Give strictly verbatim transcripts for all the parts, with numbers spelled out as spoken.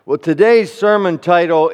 Well, today's sermon title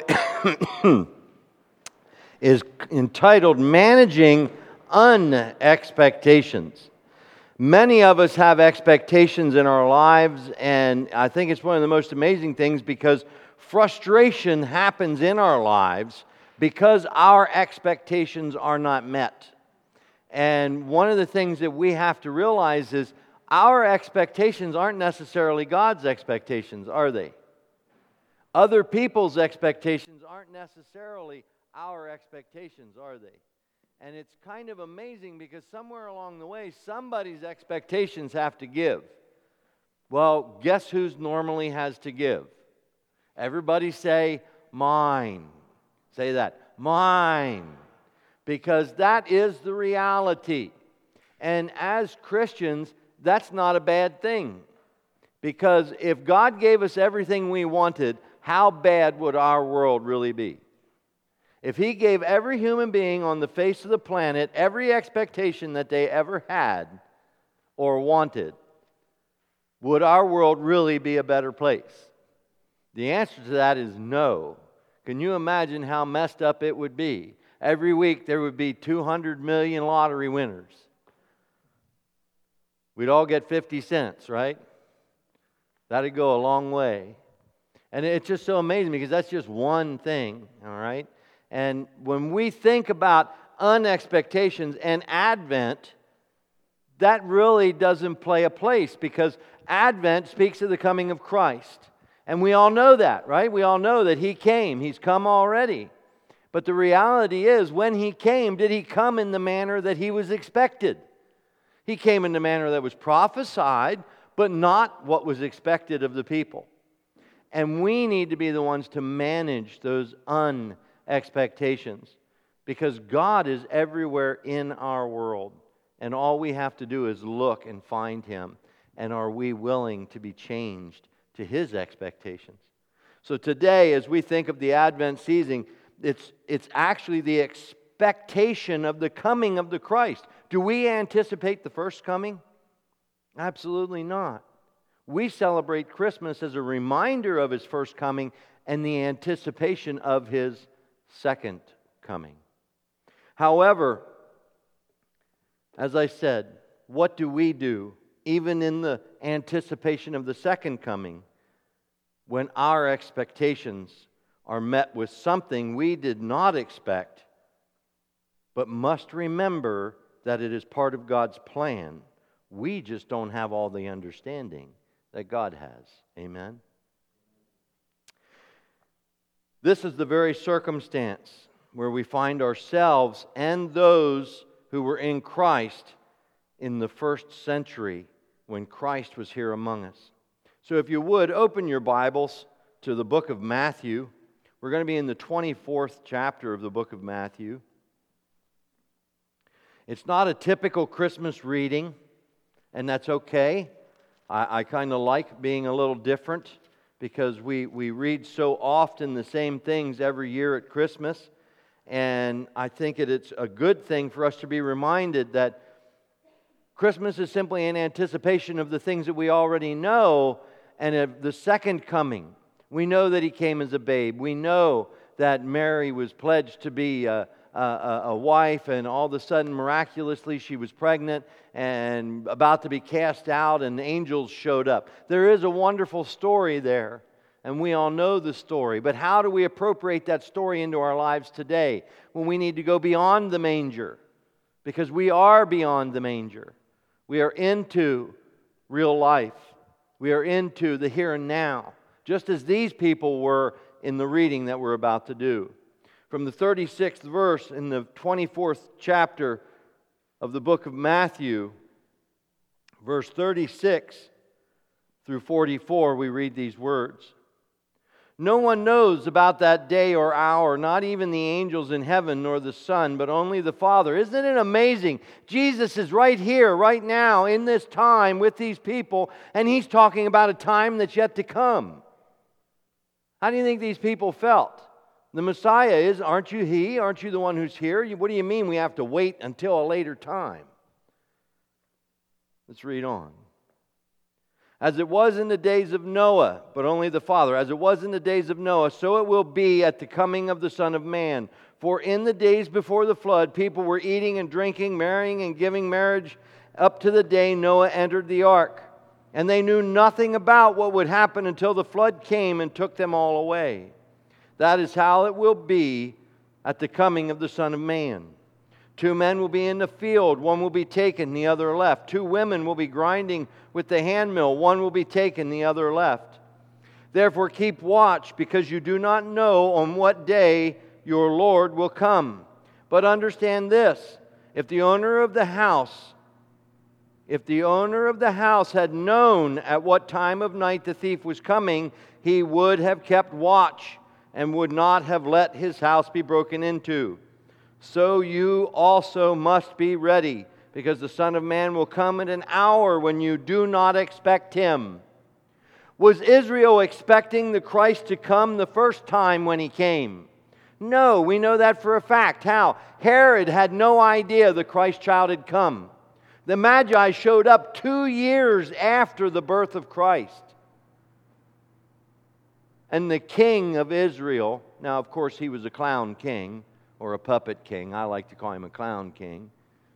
is entitled Managing Unexpectations. Many of us have expectations in our lives, and I think it's one of the most amazing things because frustration happens in our lives because our expectations are not met. And one of the things that we have to realize is our expectations aren't necessarily God's expectations, are they? Other people's expectations aren't necessarily our expectations, are they? And it's kind of amazing because somewhere along the way, somebody's expectations have to give. Well, guess who's normally has to give? Everybody say, mine. Say that, mine. Because that is the reality. And as Christians, that's not a bad thing. Because if God gave us everything we wanted, how bad would our world really be? If He gave every human being on the face of the planet every expectation that they ever had or wanted, would our world really be a better place? The answer to that is no. Can you imagine how messed up it would be? Every week there would be two hundred million lottery winners. We'd all get fifty cents, right? That'd go a long way. And it's just so amazing because that's just one thing, all right? And when we think about unexpectations and Advent, that really doesn't play a place because Advent speaks of the coming of Christ. And we all know that, right? We all know that He came. He's come already. But the reality is, when He came, did He come in the manner that He was expected? He came in the manner that was prophesied, but not what was expected of the people. And we need to be the ones to manage those unexpectations because God is everywhere in our world. And all we have to do is look and find Him. And are we willing to be changed to His expectations? So today, as we think of the Advent season, it's, it's actually the expectation of the coming of the Christ. Do we anticipate the first coming? Absolutely not. We celebrate Christmas as a reminder of His first coming and the anticipation of His second coming. However, as I said, what do we do even in the anticipation of the second coming when our expectations are met with something we did not expect, but must remember that it is part of God's plan? We just don't have all the understanding that God has. Amen? This is the very circumstance where we find ourselves and those who were in Christ in the first century when Christ was here among us. So if you would, open your Bibles to the book of Matthew. We're going to be in the twenty-fourth chapter of the book of Matthew. It's not a typical Christmas reading, and that's okay. I, I kind of like being a little different because we, we read so often the same things every year at Christmas. And I think it, it's a good thing for us to be reminded that Christmas is simply an anticipation of the things that we already know and of the second coming. We know that He came as a babe. We know that Mary was pledged to be a, a, a wife, and all of a sudden, miraculously, she was pregnant and about to be cast out, and the angels showed up. There is a wonderful story there, and we all know the story. But how do we appropriate that story into our lives today when we need to go beyond the manger? Because we are beyond the manger. We are into real life. We are into the here and now, just as these people were in the reading that we're about to do. From the thirty-sixth verse in the twenty-fourth chapter of the book of Matthew, verse thirty-six through forty-four, we read these words. No one knows about that day or hour, not even the angels in heaven nor the Son, but only the Father. Isn't it amazing? Jesus is right here, right now, in this time with these people, and He's talking about a time that's yet to come. How do you think these people felt? The Messiah is, aren't you He? Aren't you the one who's here? What do you mean we have to wait until a later time? Let's read on. As it was in the days of Noah, but only the Father, as it was in the days of Noah, so it will be at the coming of the Son of Man. For in the days before the flood, people were eating and drinking, marrying and giving marriage, up to the day Noah entered the ark. And they knew nothing about what would happen until the flood came and took them all away. That is how it will be at the coming of the Son of Man. Two men will be in the field, one will be taken, the other left. Two women will be grinding with the handmill, one will be taken, the other left. Therefore keep watch, because you do not know on what day your Lord will come. But understand this, if the owner of the house, if the owner of the house had known at what time of night the thief was coming, he would have kept watch and would not have let his house be broken into. So you also must be ready, because the Son of Man will come at an hour when you do not expect Him. Was Israel expecting the Christ to come the first time when He came? No, we know that for a fact. How? Herod had no idea the Christ child had come. The Magi showed up two years after the birth of Christ. And the king of Israel, now of course he was a clown king, or a puppet king, I like to call him a clown king,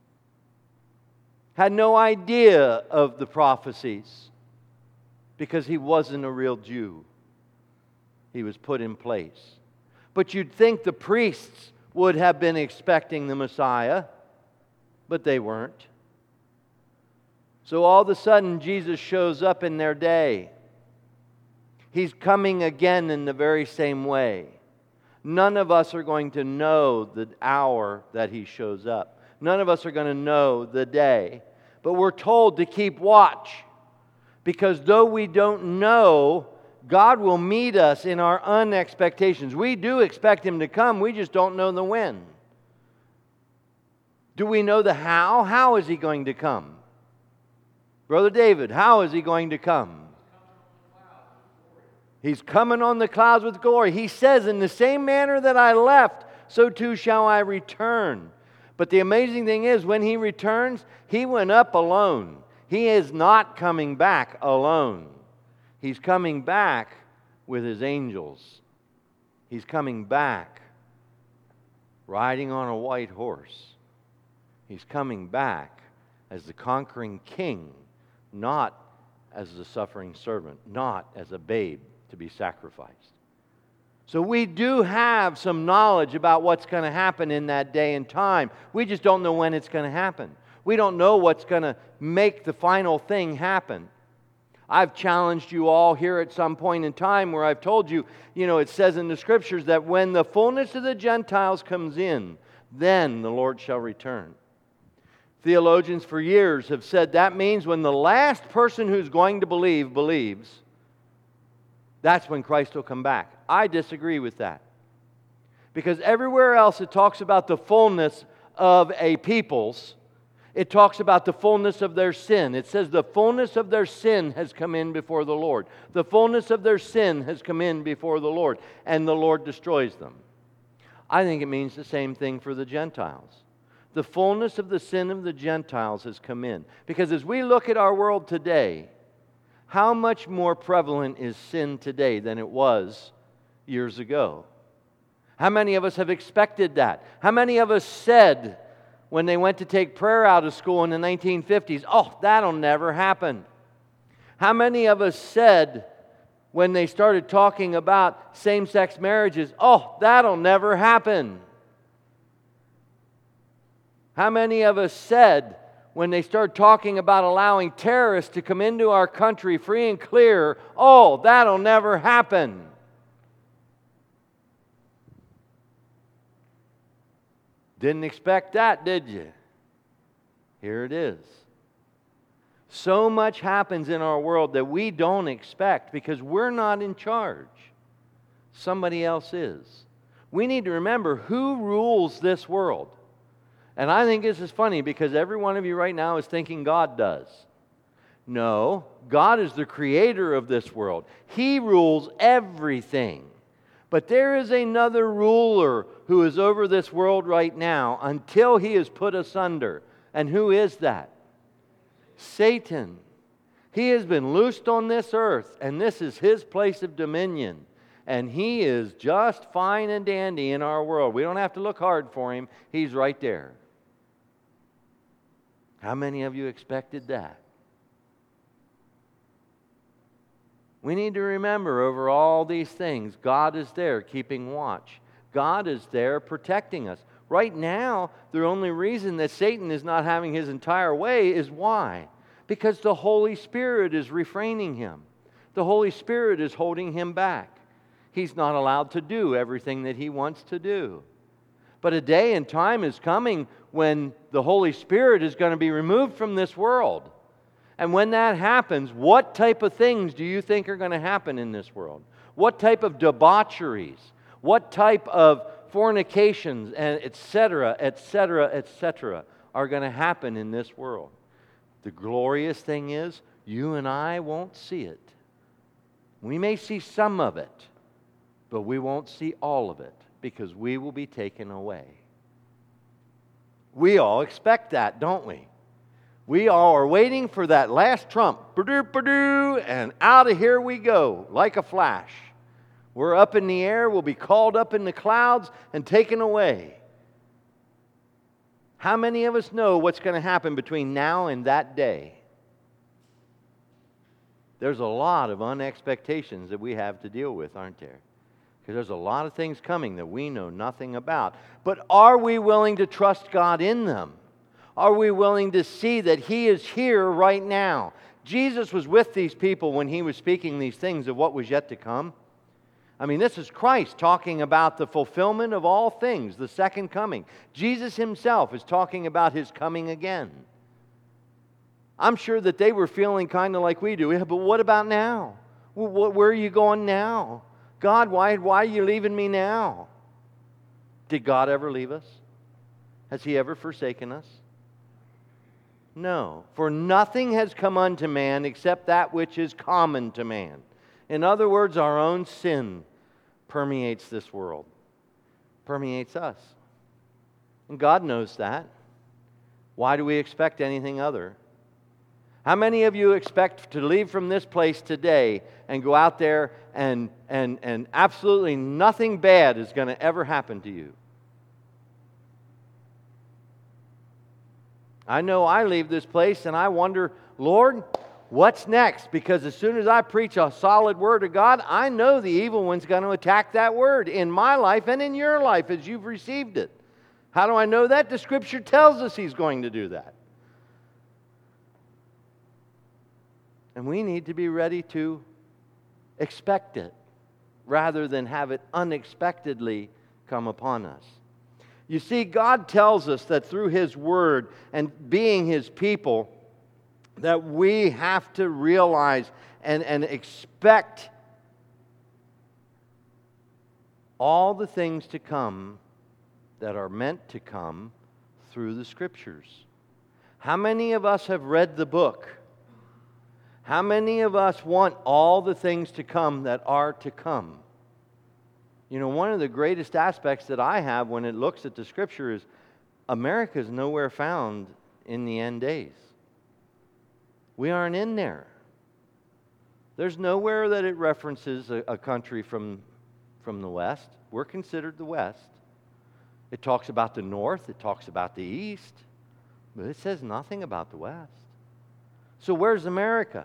had no idea of the prophecies because he wasn't a real Jew. He was put in place. But you'd think the priests would have been expecting the Messiah, but they weren't. So all of a sudden Jesus shows up in their day. He's coming again in the very same way. None of us are going to know the hour that He shows up. None of us are going to know the day. But we're told to keep watch, because though we don't know, God will meet us in our unexpectations. We do expect Him to come, we just don't know the when. Do we know the how? How is He going to come? Brother David, how is He going to come? He's coming on the clouds with glory. He says, in the same manner that I left, so too shall I return. But the amazing thing is, when He returns, He went up alone. He is not coming back alone. He's coming back with His angels. He's coming back riding on a white horse. He's coming back as the conquering king, not as the suffering servant, not as a babe to be sacrificed. So we do have some knowledge about what's going to happen in that day and time. We just don't know when it's going to happen. We don't know what's going to make the final thing happen. I've challenged you all here at some point in time where I've told you, you know, it says in the Scriptures that when the fullness of the Gentiles comes in, then the Lord shall return. Theologians for years have said that means when the last person who's going to believe believes, that's when Christ will come back. I disagree with that. Because everywhere else it talks about the fullness of a people's, it talks about the fullness of their sin. It says the fullness of their sin has come in before the Lord. The fullness of their sin has come in before the Lord, and the Lord destroys them. I think it means the same thing for the Gentiles. The fullness of the sin of the Gentiles has come in. Because as we look at our world today, how much more prevalent is sin today than it was years ago? How many of us have expected that? How many of us said when they went to take prayer out of school in the nineteen fifties, oh, that'll never happen? How many of us said when they started talking about same-sex marriages, oh, that'll never happen? How many of us said when they started talking about allowing terrorists to come into our country free and clear, oh, that'll never happen? Didn't expect that, did you? Here it is. So much happens in our world that we don't expect because we're not in charge. Somebody else is. We need to remember who rules this world. And I think this is funny because every one of you right now is thinking God does. No, God is the creator of this world. He rules everything. But there is another ruler who is over this world right now until he is put asunder. And who is that? Satan. He has been loosed on this earth, and this is His place of dominion. And He is just fine and dandy in our world. We don't have to look hard for Him. He's right there. How many of you expected that? We need to remember over all these things, God is there keeping watch. God is there protecting us. Right now, the only reason that Satan is not having his entire way is why? Because the Holy Spirit is refraining him. The Holy Spirit is holding him back. He's not allowed to do everything that he wants to do. But a day and time is coming when the Holy Spirit is going to be removed from this world. And when that happens, what type of things do you think are going to happen in this world? What type of debaucheries? What type of fornications, and et cetera, et cetera, et cetera, are going to happen in this world? The glorious thing is, you and I won't see it. We may see some of it, but we won't see all of it because we will be taken away. We all expect that, don't we? We all are waiting for that last trump, ba-doo, ba-doo, and out of here we go like a flash. We're up in the air, we'll be called up in the clouds and taken away. How many of us know what's going to happen between now and that day? There's a lot of unexpectations that we have to deal with, aren't there? Because there's a lot of things coming that we know nothing about. But are we willing to trust God in them? Are we willing to see that He is here right now? Jesus was with these people when He was speaking these things of what was yet to come. I mean, this is Christ talking about the fulfillment of all things, the second coming. Jesus Himself is talking about His coming again. I'm sure that they were feeling kind of like we do. Yeah, but what about now? Where are you going now? God, why, why are you leaving me now? Did God ever leave us? Has He ever forsaken us? No. For nothing has come unto man except that which is common to man. In other words, our own sin permeates this world, permeates us. And God knows that. Why do we expect anything other? How many of you expect to leave from this place today and go out there and, and, and absolutely nothing bad is going to ever happen to you? I know I leave this place and I wonder, Lord, what's next? Because as soon as I preach a solid word of God, I know the evil one's going to attack that word in my life and in your life as you've received it. How do I know that? The Scripture tells us he's going to do that. And we need to be ready to expect it rather than have it unexpectedly come upon us. You see, God tells us that through His Word and being His people, that we have to realize and, and expect all the things to come that are meant to come through the Scriptures. How many of us have read the book? How many of us want all the things to come that are to come? You know, one of the greatest aspects that I have when it looks at the Scripture is America is nowhere found in the end days. We aren't in there. There's nowhere that it references a, a country from, from the West. We're considered the West. It talks about the North. It talks about the East. But it says nothing about the West. So where's America?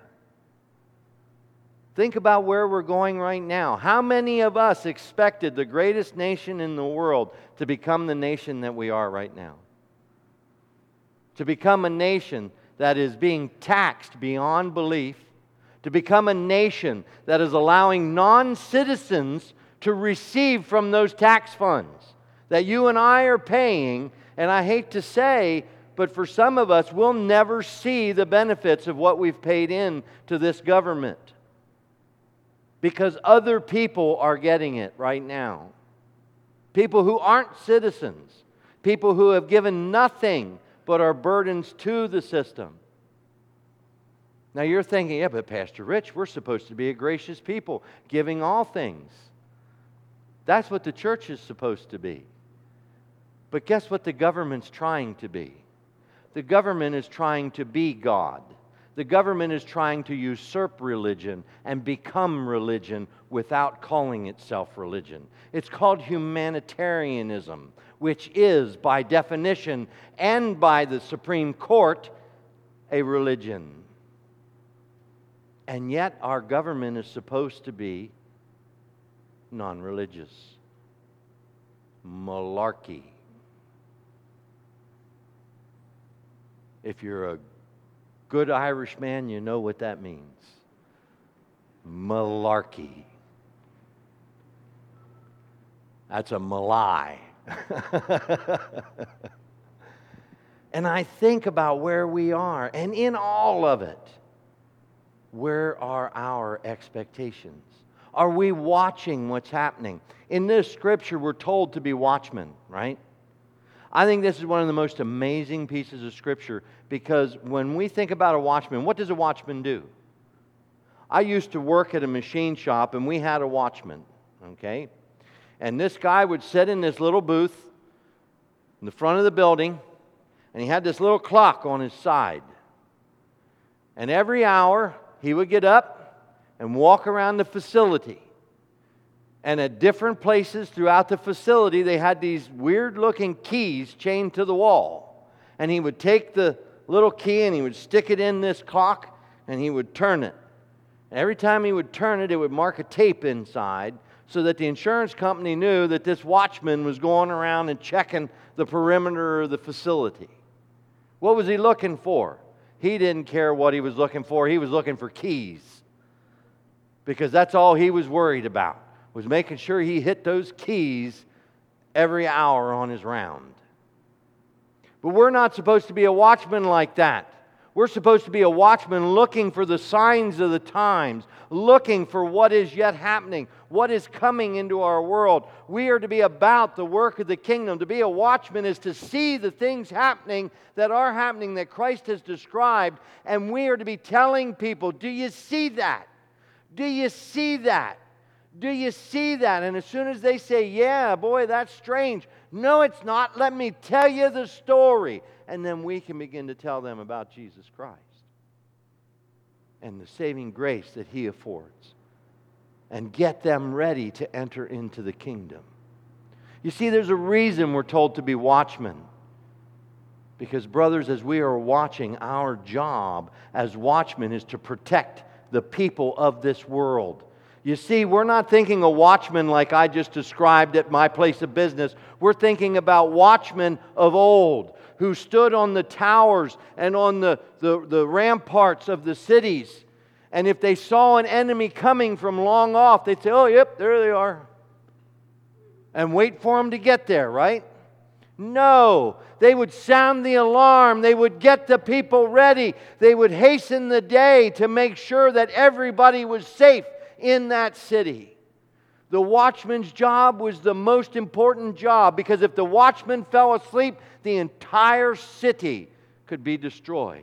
Think about where we're going right now. How many of us expected the greatest nation in the world to become the nation that we are right now? To become a nation that is being taxed beyond belief, to become a nation that is allowing non-citizens to receive from those tax funds that you and I are paying, and I hate to say, but for some of us, we'll never see the benefits of what we've paid in to this government because other people are getting it right now. People who aren't citizens, people who have given nothing but are burdens to the system. Now you're thinking, yeah, but Pastor Rich, we're supposed to be a gracious people, giving all things. That's what the church is supposed to be. But guess what the government's trying to be? The government is trying to be God. The government is trying to usurp religion and become religion without calling itself religion. It's called humanitarianism, which is, by definition and by the Supreme Court, a religion. And yet our government is supposed to be non-religious. Malarkey. If you're a good Irishman, you know what that means. Malarkey. That's a malie. And I think about where we are, and in all of it, where are our expectations? Are we watching what's happening? In this scripture, we're told to be watchmen, right? I think this is one of the most amazing pieces of scripture, because when we think about a watchman, what does a watchman do? I used to work at a machine shop, and we had a watchman, okay? And this guy would sit in this little booth in the front of the building, and he had this little clock on his side. And every hour, he would get up and walk around the facility. And at different places throughout the facility, they had these weird-looking keys chained to the wall. And he would take the little key and he would stick it in this clock, and he would turn it. And every time he would turn it, it would mark a tape inside, so that the insurance company knew that this watchman was going around and checking the perimeter of the facility. What was he looking for? He didn't care what he was looking for. He was looking for keys, because that's all he was worried about, was making sure he hit those keys every hour on his round. But we're not supposed to be a watchman like that. We're supposed to be a watchman looking for the signs of the times, looking for what is yet happening, what is coming into our world. We are to be about the work of the kingdom. To be a watchman is to see the things happening that are happening, that Christ has described, and we are to be telling people, do you see that? Do you see that? Do you see that? And as soon as they say, yeah, boy, that's strange. No, it's not. Let me tell you the story. And then we can begin to tell them about Jesus Christ and the saving grace that He affords, and get them ready to enter into the kingdom. You see, there's a reason we're told to be watchmen. Because, brothers, as we are watching, our job as watchmen is to protect the people of this world. You see, we're not thinking a watchman like I just described at my place of business. We're thinking about watchmen of old, who stood on the towers and on the, the, the ramparts of the cities. And if they saw an enemy coming from long off, they'd say, oh, yep, there they are. And wait for them to get there, right? No, they would sound the alarm. They would get the people ready. They would hasten the day to make sure that everybody was safe in that city. The watchman's job was the most important job, because if the watchman fell asleep, the entire city could be destroyed.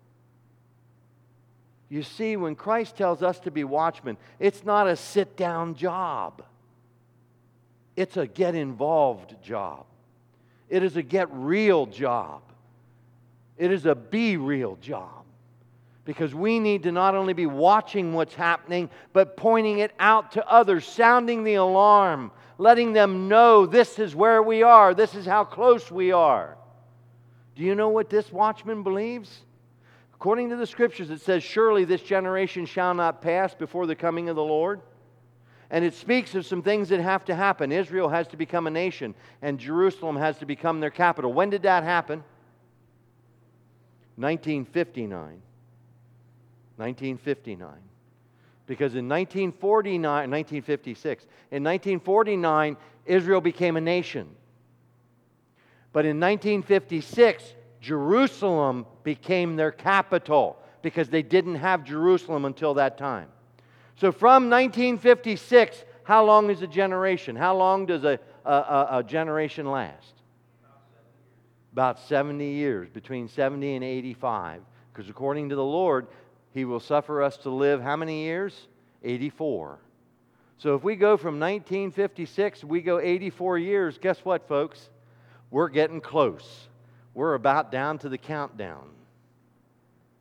You see, when Christ tells us to be watchmen, it's not a sit-down job. It's a get-involved job. It is a get-real job. It is a be-real job. Because we need to not only be watching what's happening, but pointing it out to others, sounding the alarm, letting them know this is where we are, this is how close we are. Do you know what this watchman believes? According to the Scriptures, it says, surely this generation shall not pass before the coming of the Lord. And it speaks of some things that have to happen. Israel has to become a nation, and Jerusalem has to become their capital. When did that happen? nineteen fifty-nine. nineteen fifty-nine. Because in nineteen forty-nine, nineteen fifty-six, in nineteen forty-nine, Israel became a nation. But in nineteen fifty-six, Jerusalem became their capital, because they didn't have Jerusalem until that time. So from nineteen fifty-six, how long is a generation? How long does a, a, a generation last? About seventy years, between seventy and eighty-five. Because according to the Lord, He will suffer us to live how many years? eighty-four. So if we go from nineteen fifty-six, we go eighty-four years, guess what, folks? We're getting close. We're about down to the countdown.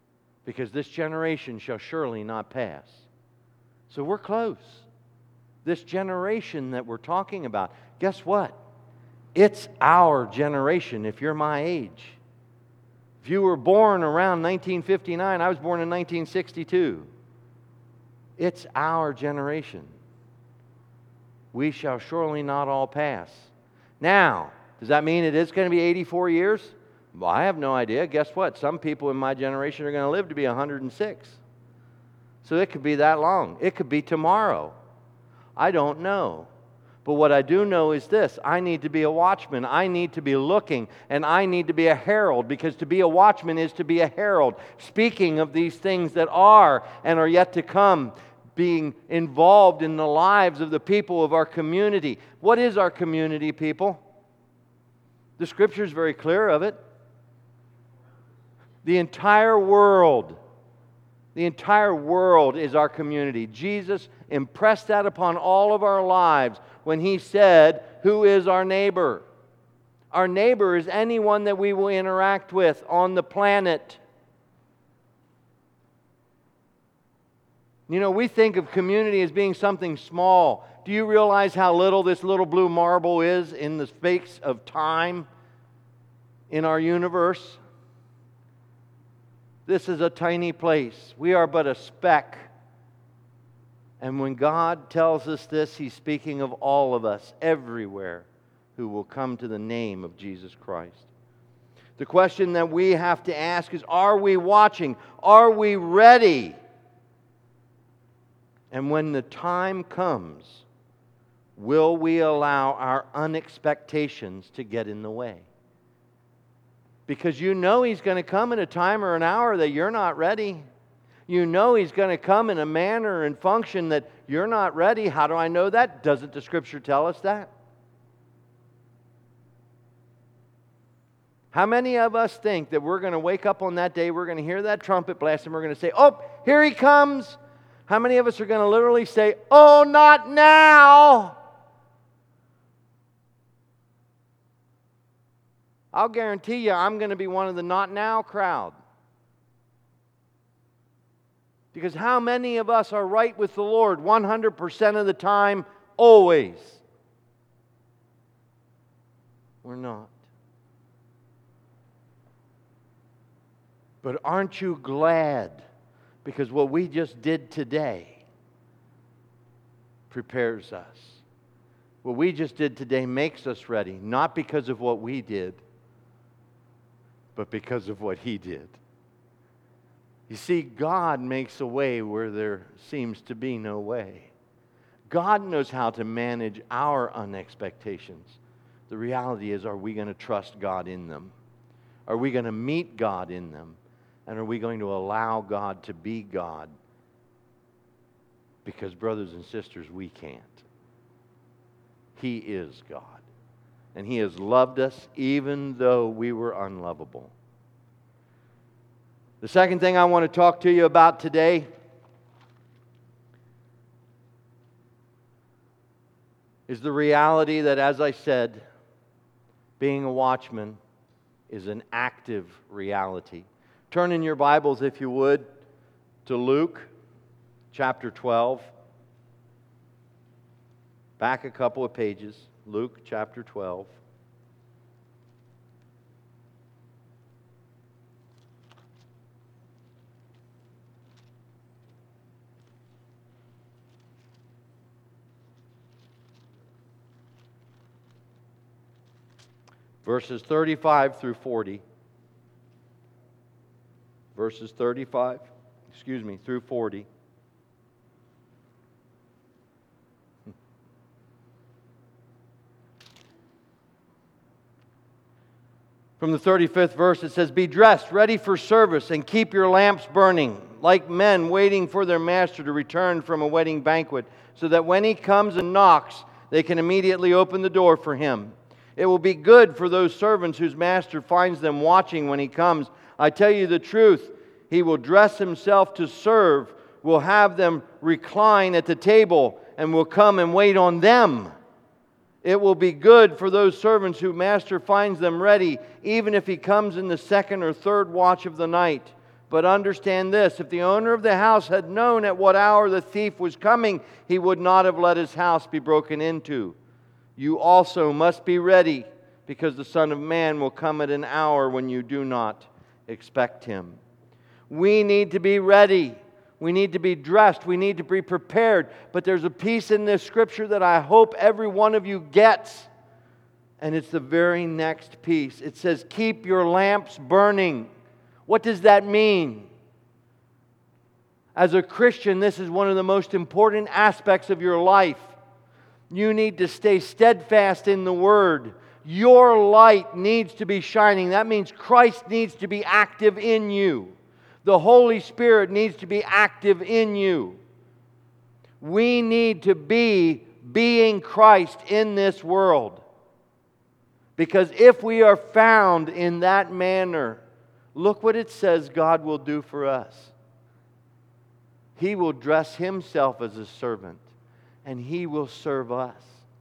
because this generation shall surely not pass. So we're close. This generation that we're talking about, guess what? It's our generation if you're my age. If you were born around nineteen fifty-nine, I was born in nineteen sixty-two. It's our generation. We shall surely not all pass. Now, does that mean it is going to be eighty-four years? Well, I have no idea. Guess what? Some people in my generation are going to live to be one hundred six. So it could be that long. It could be tomorrow. I don't know. But what I do know is this: I need to be a watchman. I need to be looking, and I need to be a herald, because to be a watchman is to be a herald, speaking of these things that are and are yet to come, being involved in the lives of the people of our community. What is our community, people? The Scripture is very clear of it. The entire world. The entire world is our community. Jesus impressed that upon all of our lives when He said, "Who is our neighbor?" Our neighbor is anyone that we will interact with on the planet. You know, we think of community as being something small. Do you realize how little this little blue marble is in the space of time in our universe? This is a tiny place. We are but a speck. And when God tells us this, He's speaking of all of us, everywhere, who will come to the name of Jesus Christ. The question that we have to ask is, are we watching? Are we ready? And when the time comes, will we allow our unexpectations to get in the way? Because you know He's going to come in a time or an hour that you're not ready. You know He's going to come in a manner and function that you're not ready. How do I know that? Doesn't the Scripture tell us that? How many of us think that we're going to wake up on that day, we're going to hear that trumpet blast, and we're going to say, "Oh, here He comes"? How many of us are going to literally say, "Oh, not now"? I'll guarantee you I'm going to be one of the "not now" crowd. Because how many of us are right with the Lord one hundred percent of the time, always? We're not. But aren't you glad? Because what we just did today prepares us. What we just did today makes us ready, not because of what we did, but because of what He did. You see, God makes a way where there seems to be no way. God knows how to manage our unexpectations. The reality is, are we going to trust God in them? Are we going to meet God in them? And are we going to allow God to be God? Because, brothers and sisters, we can't. He is God. And He has loved us even though we were unlovable. The second thing I want to talk to you about today is the reality that, as I said, being a watchman is an active reality. Turn in your Bibles, if you would, to Luke chapter twelve. Back a couple of pages. Luke chapter twelve. Verses thirty-five through forty. Verses thirty-five, excuse me, through forty. From the thirty-fifth verse, it says, "Be dressed, ready for service, and keep your lamps burning, like men waiting for their master to return from a wedding banquet, so that when he comes and knocks, they can immediately open the door for him. It will be good for those servants whose master finds them watching when he comes. I tell you the truth, he will dress himself to serve, will have them recline at the table, and will come and wait on them. It will be good for those servants whose master finds them ready, even if he comes in the second or third watch of the night. But understand this, if the owner of the house had known at what hour the thief was coming, he would not have let his house be broken into. You also must be ready, because the Son of Man will come at an hour when you do not expect Him. We need to be ready. We need to be dressed. We need to be prepared. But there's a piece in this scripture that I hope every one of you gets. And it's the very next piece. It says, keep your lamps burning. What does that mean? As a Christian, this is one of the most important aspects of your life. You need to stay steadfast in the Word. Your light needs to be shining. That means Christ needs to be active in you. The Holy Spirit needs to be active in you. We need to be being Christ in this world. Because if we are found in that manner, look what it says God will do for us. He will dress Himself as a servant, and He will serve us.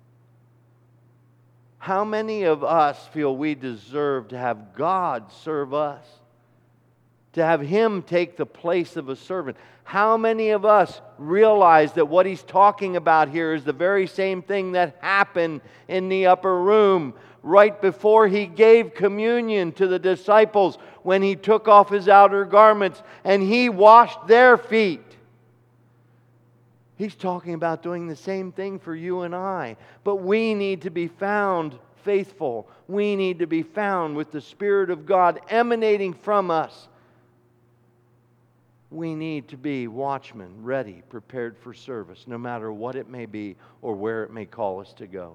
How many of us feel we deserve to have God serve us? To have Him take the place of a servant? How many of us realize that what He's talking about here is the very same thing that happened in the upper room right before He gave communion to the disciples, when He took off His outer garments and He washed their feet? He's talking about doing the same thing for you and I. But we need to be found faithful. We need to be found with the Spirit of God emanating from us. We need to be watchmen, ready, prepared for service, no matter what it may be or where it may call us to go.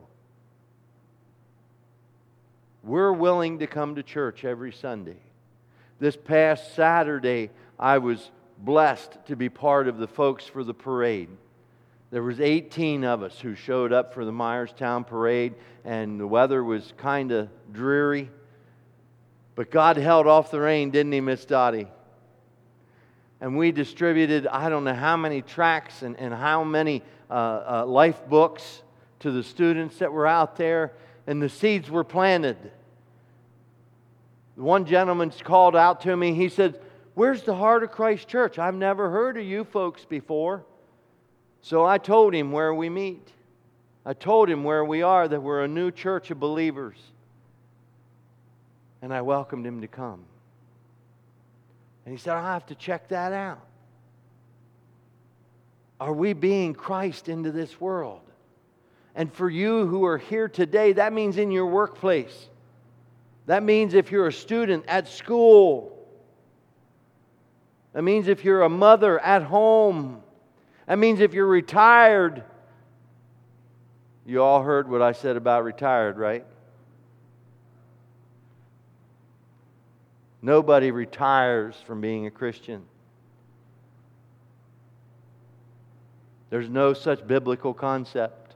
We're willing to come to church every Sunday. This past Saturday, I was blessed to be part of the folks for the parade. There was eighteen of us who showed up for the Myerstown parade, and the weather was kind of dreary. But God held off the rain, didn't He, Miss Dottie? And we distributed, I don't know how many tracts and, and how many uh, uh, life books to the students that were out there, and the seeds were planted. One gentleman called out to me. He said, "Where's the Heart of Christ Church? I've never heard of you folks before." So I told him where we meet. I told him where we are, that we're a new church of believers. And I welcomed him to come. And he said, "I have to check that out." Are we being Christ into this world? And for you who are here today, that means in your workplace. That means if you're a student at school. That means if you're a mother at home. That means if you're retired. You all heard what I said about retired, right? Nobody retires from being a Christian. There's no such biblical concept.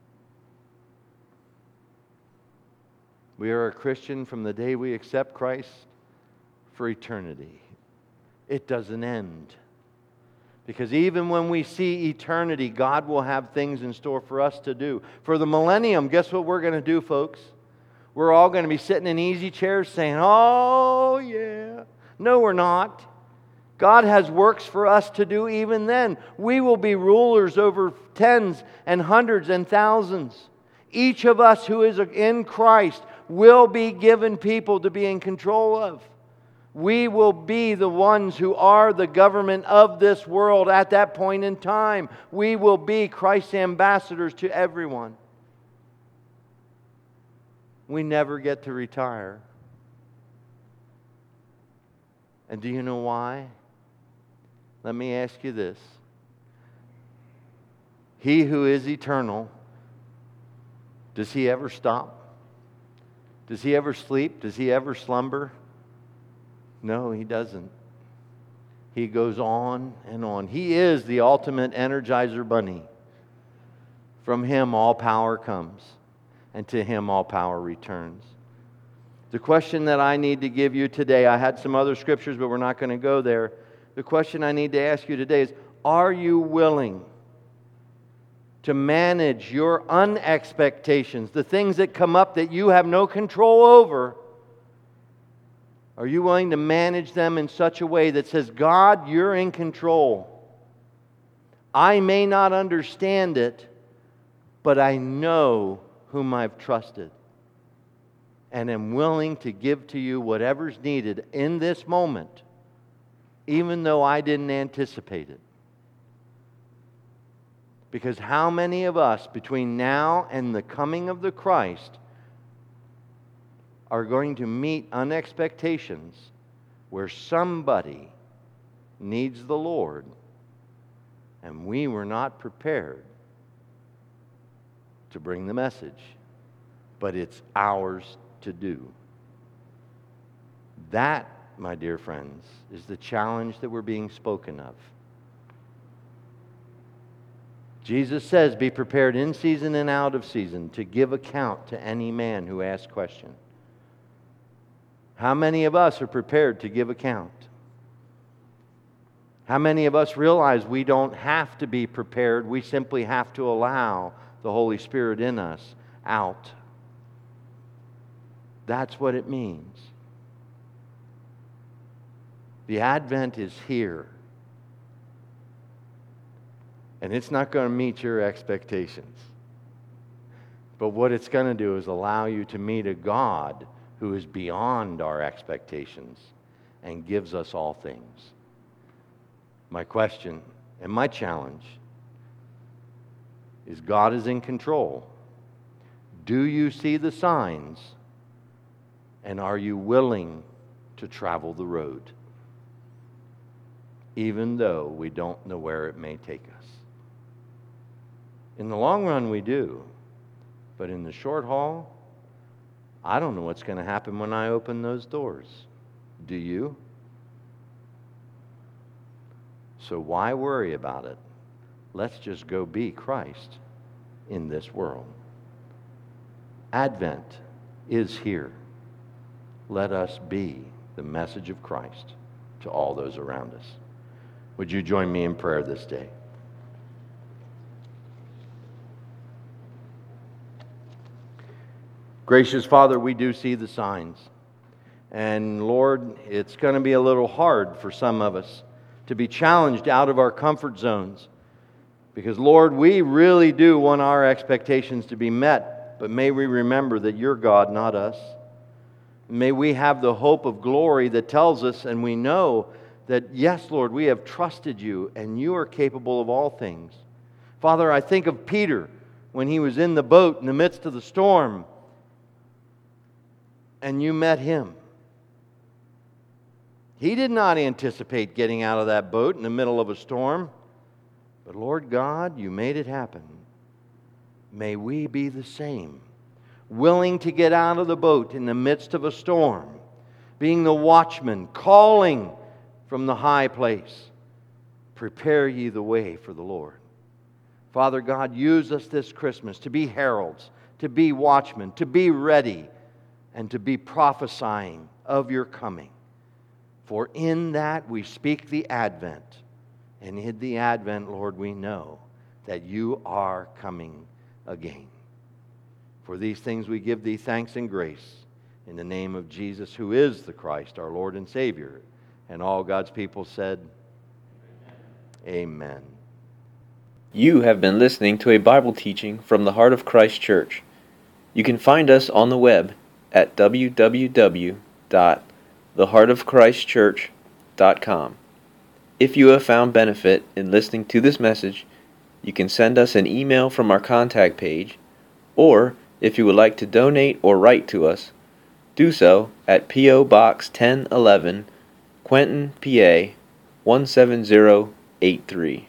We are a Christian from the day we accept Christ for eternity. It doesn't end. Because even when we see eternity, God will have things in store for us to do. For the millennium, guess what we're going to do, folks? We're all going to be sitting in easy chairs saying, "Oh, yeah." No, we're not. God has works for us to do even then. We will be rulers over tens and hundreds and thousands. Each of us who is in Christ will be given people to be in control of. We will be the ones who are the government of this world at that point in time. We will be Christ's ambassadors to everyone. We never get to retire. And do you know why? Let me ask you this. He who is eternal, does He ever stop? Does He ever sleep? Does He ever slumber? No, He doesn't. He goes on and on. He is the ultimate Energizer Bunny. From Him all power comes, and to Him all power returns. The question that I need to give you today, I had some other scriptures, but we're not going to go there. The question I need to ask you today is, are you willing to manage your unexpectations, the things that come up that you have no control over? Are you willing to manage them in such a way that says, God, you're in control. I may not understand it, but I know whom I've trusted. And am willing to give to you whatever's needed in this moment, even though I didn't anticipate it. Because how many of us between now and the coming of the Christ are going to meet unexpectations where somebody needs the Lord and we were not prepared to bring the message, but it's ours to do. That, my dear friends, is the challenge that we're being spoken of. Jesus says, be prepared in season and out of season to give account to any man who asks question. How many of us are prepared to give account? How many of us realize we don't have to be prepared, we simply have to allow the Holy Spirit in us out? That's what it means. The Advent is here. And it's not going to meet your expectations. But what it's going to do is allow you to meet a God who is beyond our expectations and gives us all things. My question and my challenge is, God is in control. Do you see the signs? And are you willing to travel the road? Even though we don't know where it may take us. In the long run, we do. But in the short haul, I don't know what's going to happen when I open those doors. Do you? So why worry about it? Let's just go be Christ in this world. Advent is here. Let us be the message of Christ to all those around us. Would you join me in prayer this day? Gracious Father, we do see the signs. And Lord, it's going to be a little hard for some of us to be challenged out of our comfort zones. Because Lord, we really do want our expectations to be met. But may we remember that you're God, not us. May we have the hope of glory that tells us, and we know that, yes, Lord, we have trusted you and you are capable of all things. Father, I think of Peter when he was in the boat in the midst of the storm. And you met him. He did not anticipate getting out of that boat in the middle of a storm. But Lord God, you made it happen. May we be the same. Willing to get out of the boat in the midst of a storm. Being the watchman, calling from the high place. Prepare ye the way for the Lord. Father God, use us this Christmas to be heralds, to be watchmen, to be ready, and to be prophesying of your coming. For in that we speak the Advent. And in the Advent, Lord, we know that you are coming again. For these things we give thee thanks and grace in the name of Jesus, who is the Christ, our Lord and Savior. And all God's people said, Amen. You have been listening to a Bible teaching from the Heart of Christ Church. You can find us on the web at w w w dot the heart of christ church dot com. If you have found benefit in listening to this message, you can send us an email from our contact page, or if you would like to donate or write to us, do so at P O Box ten eleven, Quentin, P A one seven zero eight three.